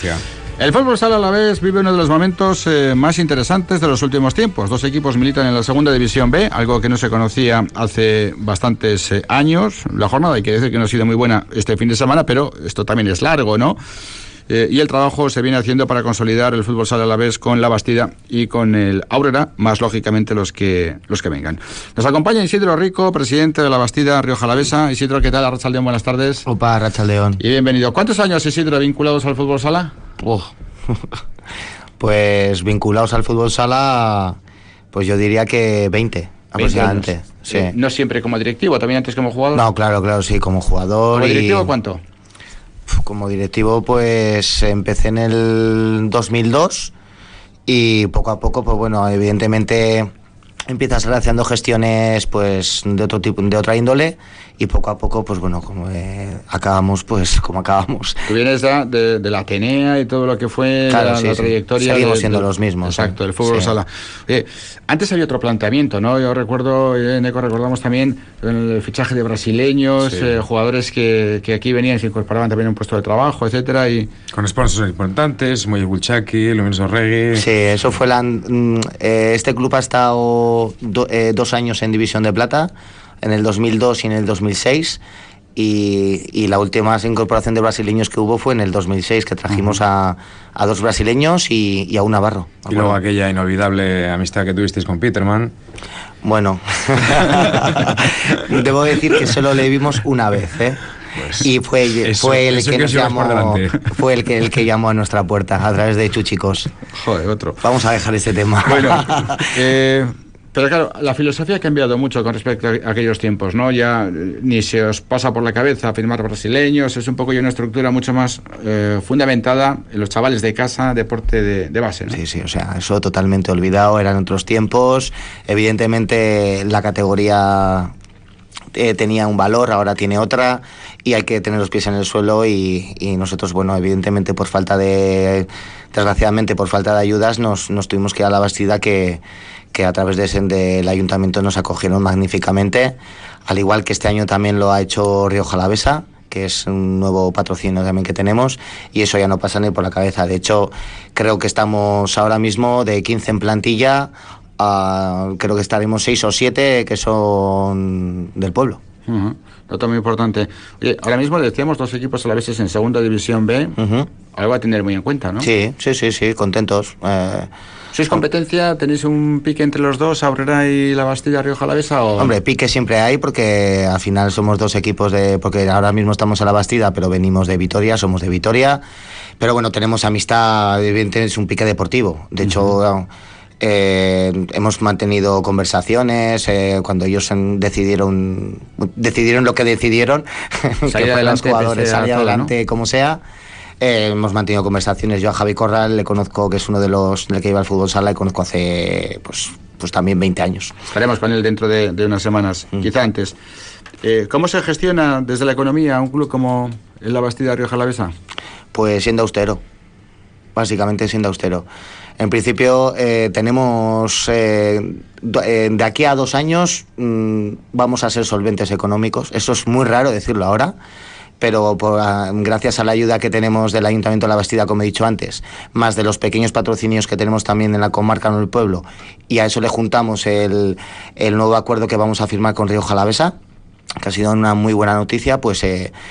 El fútbol sala Alavés vive uno de los momentos más interesantes de los últimos tiempos. Dos equipos militan en la segunda división B, algo que no se conocía hace bastantes años. La jornada hay que decir que no ha sido muy buena este fin de semana, pero esto también es largo, ¿no? Y el trabajo se viene haciendo para consolidar el fútbol sala Alavés con la Bastida y con el Aurrera, más lógicamente los que vengan. Nos acompaña Isidro Rico, presidente de la Bastida Rioja Alavesa. Isidro, ¿qué tal? Arratsaldeón, buenas tardes. Opa, Arratsaldeón. Y bienvenido. ¿Cuántos años, Isidro, vinculados al fútbol sala? Pues vinculados al fútbol sala, pues yo diría que 20 aproximadamente. Sí. No siempre como directivo, también antes como jugador. No, claro, sí, como jugador. ¿Como directivo cuánto? Como directivo, pues empecé en el 2002 y poco a poco, pues bueno, evidentemente empiezas haciendo gestiones pues de otro tipo, de otra índole, y poco a poco, pues bueno, como acabamos, pues como acabamos. Tú vienes de la Atenea y todo lo que fue la trayectoria. Seguimos siendo los mismos. Exacto, el fútbol sala. Antes había otro planteamiento, ¿no? Yo recuerdo, en ECO recordamos también el fichaje de brasileños, jugadores que aquí venían y se incorporaban también a un puesto de trabajo, etcétera, y con sponsors importantes, Moye Bulchaki, Lorenzo Regui. Sí, eso fue este club ha estado 2 años en División de Plata, en el 2002 y en el 2006, y la última incorporación de brasileños que hubo fue en el 2006, que trajimos a 2 brasileños y a un navarro. Y luego aquella inolvidable amistad que tuvisteis con Peterman. Bueno, debo decir que solo le vimos una vez, Pues y fue el que llamó a nuestra puerta a través de Chuchicos. Joder, otro. Vamos a dejar este tema. Bueno, pero claro, la filosofía ha cambiado mucho con respecto a aquellos tiempos, ¿no? Ya ni se os pasa por la cabeza firmar brasileños, es un poco ya una estructura mucho más fundamentada en los chavales de casa, deporte de base, ¿no? Sí, o sea, eso totalmente olvidado, eran otros tiempos. Evidentemente la categoría tenía un valor, ahora tiene otra, y hay que tener los pies en el suelo, y nosotros, bueno, evidentemente desgraciadamente por falta de ayudas nos tuvimos que ir a la Bastida, que a través del ayuntamiento nos acogieron magníficamente, al igual que este año también lo ha hecho Rioja Alavesa, que es un nuevo patrocinio también que tenemos, y eso ya no pasa ni por la cabeza. De hecho, creo que estamos ahora mismo de 15 en plantilla, creo que estaremos 6 o 7 que son del pueblo. Dato muy importante. Oye, ahora mismo decíamos 2 equipos alaveses en segunda división B. Algo a tener muy en cuenta, ¿no? Sí, contentos. ¿Sois competencia? ¿Tenéis un pique entre los dos, Aurrera y la Bastida Rioja Alavesa? Hombre, pique siempre hay, porque al final somos 2 equipos porque ahora mismo estamos en la Bastida, pero venimos de Vitoria, somos de Vitoria. Pero bueno, tenemos amistad, evidentemente es un pique deportivo. De hecho, hemos mantenido conversaciones cuando ellos decidieron lo que decidieron, salir adelante, los jugadores salir adelante, ¿no? Como sea. Hemos mantenido conversaciones. Yo a Javi Corral le conozco, que es uno de los del que iba al fútbol sala, y conozco hace pues también 20 años. Estaremos con él dentro de unas semanas, quizá antes. ¿Cómo se gestiona desde la economía un club como la Bastida Rioja Alavesa? Pues siendo austero, básicamente siendo austero. En principio tenemos de aquí a 2 años vamos a ser solventes económicos. Eso es muy raro decirlo ahora, pero gracias a la ayuda que tenemos del Ayuntamiento de la Bastida, como he dicho antes, más de los pequeños patrocinios que tenemos también en la comarca, en el pueblo, y a eso le juntamos el nuevo acuerdo que vamos a firmar con Rioja Alavesa, que ha sido una muy buena noticia, pues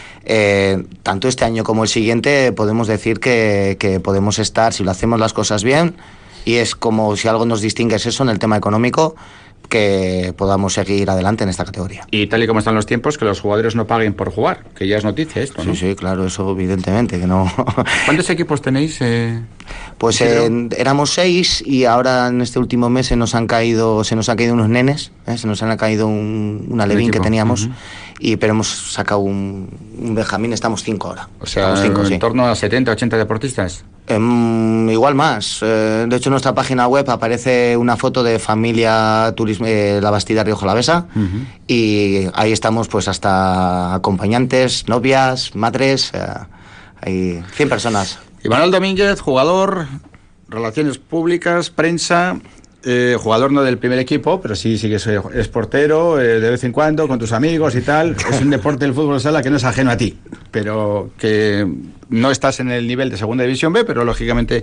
tanto este año como el siguiente podemos decir que podemos estar, si lo hacemos las cosas bien, y es como si algo nos distingue es eso en el tema económico, que podamos seguir adelante en esta categoría. Y tal y como están los tiempos, que los jugadores no paguen por jugar, que ya es noticia esto, ¿no? Sí, claro, eso evidentemente que no. ¿Cuántos equipos tenéis? Pues éramos 6, y ahora en este último mes se nos han caído unos nenes, se nos han caído un alevín que teníamos, pero hemos sacado un Benjamín, estamos 5 ahora. O sea, en torno a 70, 80 deportistas. Igual más. De hecho, en nuestra página web aparece una foto de familia turismo, la Bastida Rioja Alavesa, y ahí estamos pues hasta acompañantes, novias, madres, hay 100 personas. Imanol Domínguez, jugador, relaciones públicas, prensa. jugador no del primer equipo, pero sí que es portero de vez en cuando, con tus amigos y tal. Es un deporte del fútbol sala que no es ajeno a ti, pero que no estás en el nivel de segunda división B, pero lógicamente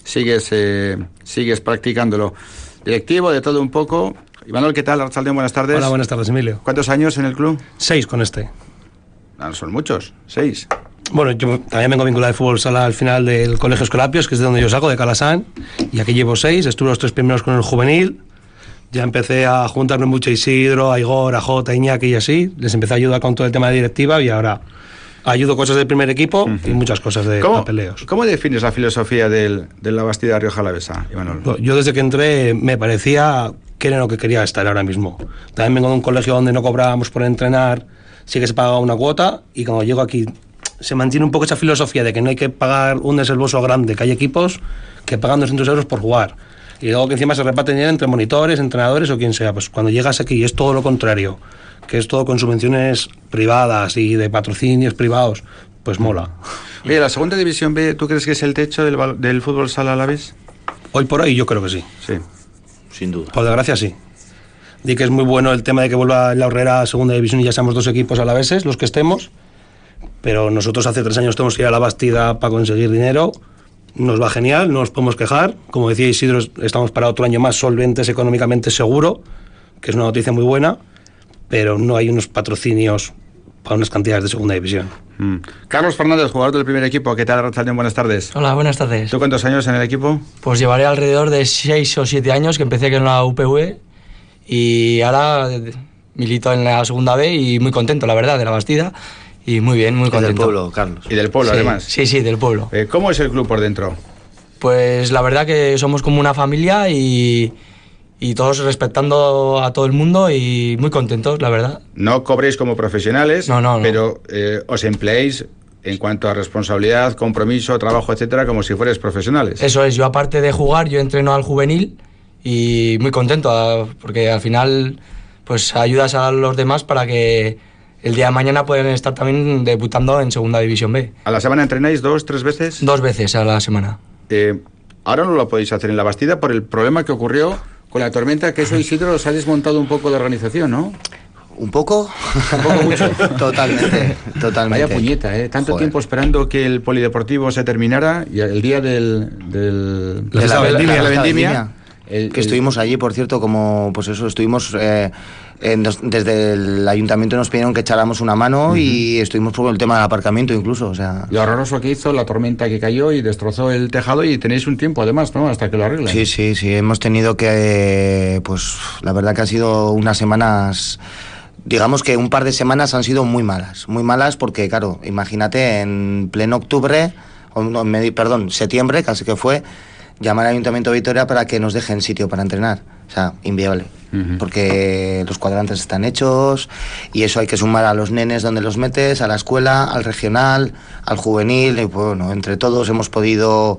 sigues practicándolo. Directivo, de todo un poco. Imanol, ¿qué tal? Arratsaldeon, buenas tardes. Hola, buenas tardes, Emilio. ¿Cuántos años en el club? 6 con este. No son muchos, 6. Bueno, yo también vengo vinculado al fútbol sala al final del Colegio Escolapios, que es de donde yo saco, de Calasán, y aquí llevo 6, estuve los 3 primeros con el juvenil, ya empecé a juntarme mucho a Isidro, a Igor, a Jota, a Iñaki y así, les empecé a ayudar con todo el tema de directiva y ahora ayudo cosas del primer equipo y muchas cosas de papeleos. ¿Cómo defines la filosofía de la Bastida Rioja Alavesa, Imanol? Yo desde que entré me parecía que era lo que quería estar ahora mismo. También vengo de un colegio donde no cobrábamos por entrenar, sí que se pagaba una cuota, y cuando llego aquí se mantiene un poco esa filosofía de que no hay que pagar un desembolso grande, que hay equipos que pagan 200 euros por jugar, y luego que encima se reparten dinero entre monitores, entrenadores o quien sea. Pues cuando llegas aquí es todo lo contrario, que es todo con subvenciones privadas y de patrocinios privados, pues mola. Oye, ¿la segunda división B tú crees que es el techo del fútbol sala alavés? Hoy por hoy yo creo que sí. Sí. Sin duda. Por desgracia sí. Di que es muy bueno el tema de que vuelva la Horrera a segunda división y ya seamos 2 equipos alaveses los que estemos, pero nosotros hace 3 años tenemos que ir a la Bastida para conseguir dinero. Nos va genial, no nos podemos quejar. Como decía Isidro, estamos para otro año más solventes económicamente, seguro, que es una noticia muy buena, pero no hay unos patrocinios para unas cantidades de segunda división. Carlos Fernández, jugador del primer equipo, ¿qué tal, Arratsaldeon? Buenas tardes. Hola, buenas tardes. ¿Tú cuántos años en el equipo? Pues llevaré alrededor de 6 o 7 años, que empecé aquí en la UPV y ahora milito en la segunda B y muy contento, la verdad, de la Bastida. Y muy bien, muy contento. Del pueblo, Carlos. Y del pueblo, sí, además. Sí, del pueblo. ¿Cómo es el club por dentro? Pues la verdad que somos como una familia y todos respetando a todo el mundo y muy contentos, la verdad. No cobréis como profesionales, no. Pero os empleéis en cuanto a responsabilidad, compromiso, trabajo, etcétera, como si fuerais profesionales. Eso es, yo aparte de jugar, yo entreno al juvenil y muy contento, porque al final pues ayudas a los demás para que el día de mañana pueden estar también debutando en segunda división B. ¿A la semana entrenáis 2, 3 veces? 2 veces a la semana. Ahora no lo podéis hacer en la Bastida por el problema que ocurrió con la tormenta, que eso, Isidro, os ha desmontado un poco de organización, ¿no? ¿Un poco? Un poco mucho. Totalmente. Vaya puñeta, tanto tiempo esperando que el polideportivo se terminara y el día de la vendimia. Que estuvimos allí, por cierto, como pues eso, estuvimos desde el ayuntamiento nos pidieron que echáramos una mano y estuvimos por el tema del aparcamiento incluso, o sea. Lo horroroso que hizo la tormenta que cayó y destrozó el tejado, y tenéis un tiempo además, ¿no? Hasta que lo arreglen. Sí, hemos tenido que, pues la verdad que ha sido unas semanas, digamos que un par de semanas han sido muy malas porque claro, imagínate en pleno septiembre, casi que fue, llamar al Ayuntamiento de Vitoria para que nos dejen sitio para entrenar. O sea, inviable. Porque los cuadrantes están hechos y eso hay que sumar a los nenes donde los metes, a la escuela, al regional, al juvenil, y bueno, entre todos hemos podido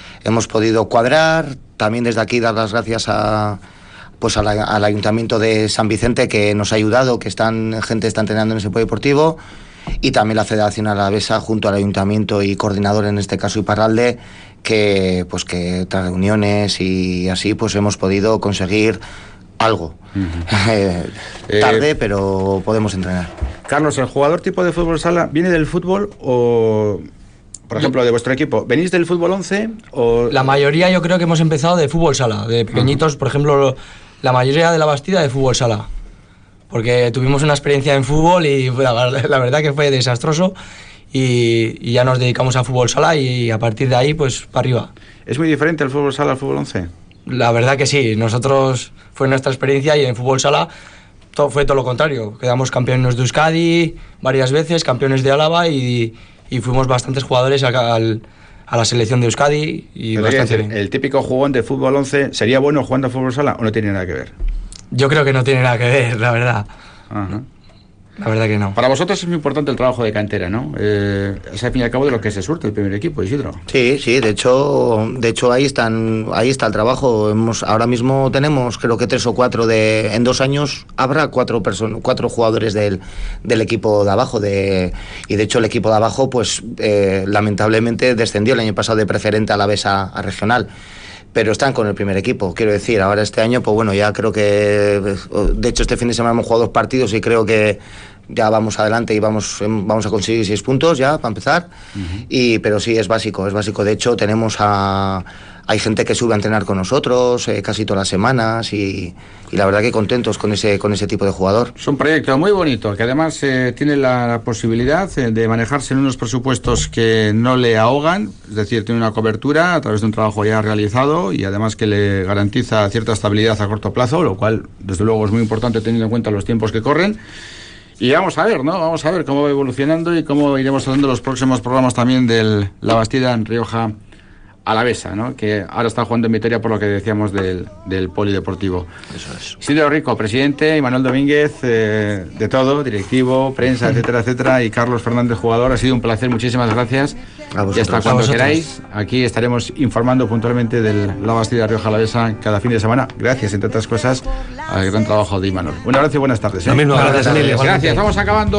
cuadrar. También desde aquí dar las gracias al Ayuntamiento de San Vicente, que nos ha ayudado, que gente está entrenando en ese polideportivo, y también la Federación Alavesa junto al Ayuntamiento y coordinador, en este caso Iparralde, que tras reuniones y así pues hemos podido conseguir algo. Tarde, pero podemos entrenar. Carlos, ¿el jugador tipo de fútbol sala viene del fútbol o, por ejemplo, de vuestro equipo, venís del fútbol 11 o...? La mayoría yo creo que hemos empezado de fútbol sala, de pequeñitos, por ejemplo, la mayoría de la Bastida de fútbol sala, porque tuvimos una experiencia en fútbol y la verdad que fue desastroso. Y ya nos dedicamos a fútbol sala y a partir de ahí pues para arriba. ¿Es muy diferente el fútbol sala al fútbol 11? La verdad que sí, nosotros fue nuestra experiencia y en fútbol sala fue todo lo contrario. Quedamos campeones de Euskadi varias veces, campeones de Álava y fuimos bastantes jugadores a la selección de Euskadi y bastante bien. ¿El típico jugón de fútbol 11 sería bueno jugando a fútbol sala o no tiene nada que ver? Yo creo que no tiene nada que ver, la verdad. Ajá. La verdad que no. Para vosotros es muy importante el trabajo de cantera, ¿no? Es al fin y al cabo de lo que se surte el primer equipo, Isidro. Sí, de hecho ahí está el trabajo. Ahora mismo tenemos creo que 3 o 4 en 2 años habrá 4 jugadores del equipo de abajo, y de hecho el equipo de abajo pues lamentablemente descendió el año pasado de preferente a la vez a regional. pero están con el primer equipo, quiero decir. Ahora este año, pues bueno, ya creo que, de hecho este fin de semana hemos jugado 2 partidos y creo que ya vamos adelante y vamos a conseguir 6 puntos ya para empezar. Pero sí, es básico. De hecho, hay gente que sube a entrenar con nosotros casi todas las semanas y la verdad que contentos con ese tipo de jugador. Es un proyecto muy bonito, que además tiene la posibilidad de manejarse en unos presupuestos que no le ahogan, es decir, tiene una cobertura a través de un trabajo ya realizado y además que le garantiza cierta estabilidad a corto plazo, lo cual desde luego es muy importante teniendo en cuenta los tiempos que corren. Y vamos a ver, ¿no? Vamos a ver cómo va evolucionando y cómo iremos tratando los próximos programas también del La Bastida en Rioja Alavesa, ¿no? Que ahora está jugando en Vitoria por lo que decíamos del polideportivo. Eso es. Isidro Rico, presidente, y Manuel Domínguez, de todo, directivo, prensa, etcétera, y Carlos Fernández, jugador. Ha sido un placer, muchísimas gracias. Y hasta cuando queráis, aquí estaremos informando puntualmente del La Bastida Rioja Alavesa cada fin de semana. Gracias, entre otras cosas, al gran trabajo de Imanol. Un abrazo y buenas tardes. Lo mismo, gracias, Emilio. Gracias, vamos acabando.